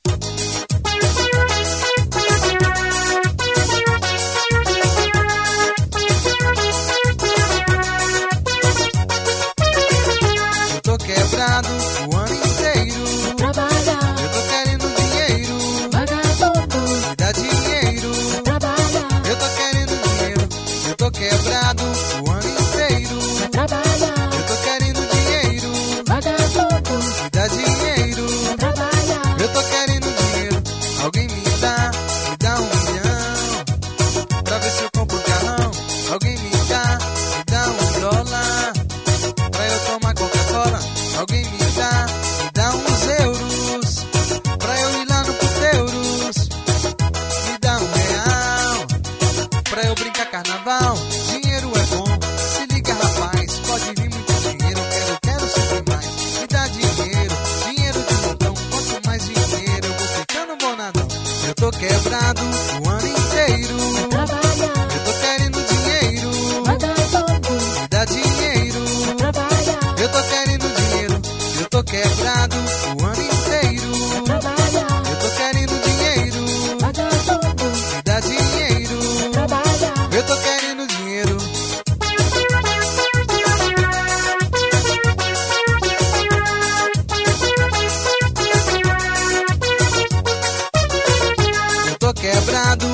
tô quebrado o ano inteiro. Trabalha, Eu tô querendo dinheiro. vagabundo. Me dá dinheiro. Trabalha, Eu tô querendo dinheiro. Eu tô quebrado o ano inteiro. trabalha, Eu tô querendo dinheiro. vagabundo. Me dá dinheiro. Trabalha, Eu tô querendo dinheiro. Alguém me dá $1 milhão. Pra ver se eu compro um carrão. Alguém me dá $1. Pra eu tomar Coca-Cola. Alguém me dá uns euros. Pra eu ir lá no Puteuros. Me dá R$1. Pra eu brincar carnaval. Dinheiro é bom. Se liga, rapaz. Pode vir muito dinheiro. Quero sempre mais. Me dá dinheiro. Dinheiro de montão. Quanto mais dinheiro eu vou ficando bonadão. Eu tô quebrado o ano inteiro. trabalha, Eu tô querendo dinheiro. vagabundo. Me dá dinheiro. Trabalha, Eu tô querendo dinheiro. Eu tô quebrado o ano inteiro. trabalha, Eu tô querendo dinheiro. vagabundo. Me dá dinheiro. Trabalha, Eu tô querendo dinheiro. Eu tô quebrado